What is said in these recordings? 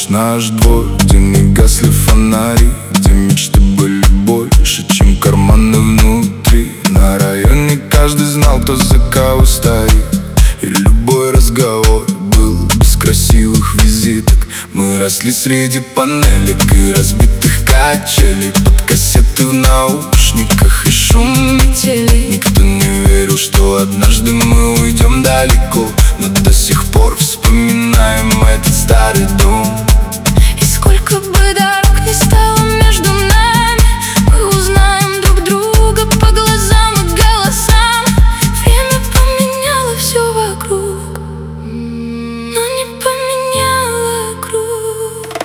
лишь наш двор, где не гасли фонари, где мечты были больше, чем карманы внутри. На районе каждый знал, кто за кого стоит, и любой разговор был без красивых визиток. Мы росли среди панелек и разбитых качелей, под кассеты в наушниках и шум метели. Никто не верил, что однажды мы уйдем далеко, но до сих пор вспоминаем этот старый дом. И сколько бы дорог ни стало между нами, мы узнаем друг друга по глазам и голосам. Время поменяло все вокруг, но не поменяло круг.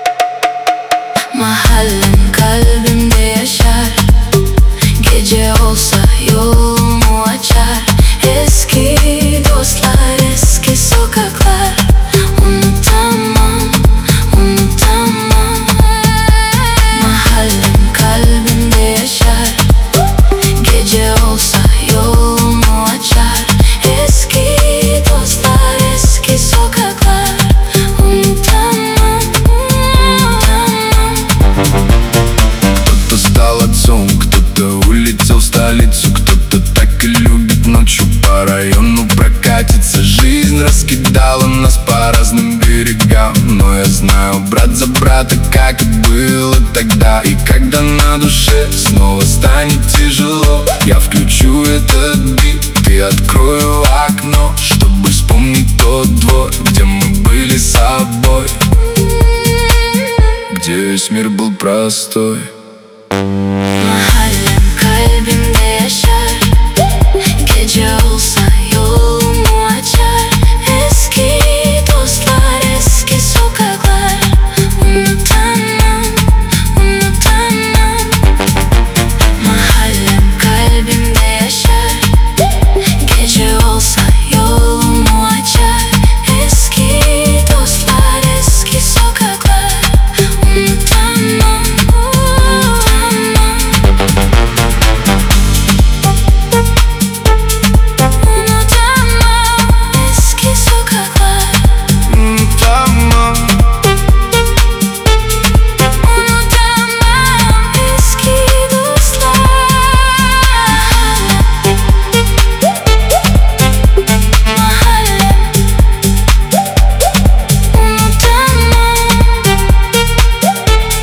Mahallen kalbimde yaşar, gece olsa yolumu açar. Eski dostlar, eski sokaklar, unutamam, unutamam. Mahallen kalbimde yaşar, gece olsa yolumu açar. Eski dostlar, eski sokaklar, unutamam, unutamam. Кто-то стал отцом, кто-то улетел в столицу, кто-то так и любит ночью по району прокатиться. Жизнь раскидала нас по разным берегам, но я знаю, брат за брата, как и было тогда. И когда на душе снова станет тяжело, я включу этот бит и открою окно, чтобы вспомнить тот двор, где мы были собой, где весь мир был простой. Mahallen kalbimde yaşar, gece olsa yolumu açar. Eski dostlar, eski sokaklar, unutamam, unutamam. Mahallen kalbimde yaşar, gece olsa yolumu açar. Eski dostlar, eski sokaklar, unutamam, unutamam.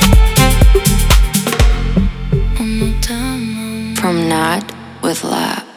From Not with Love.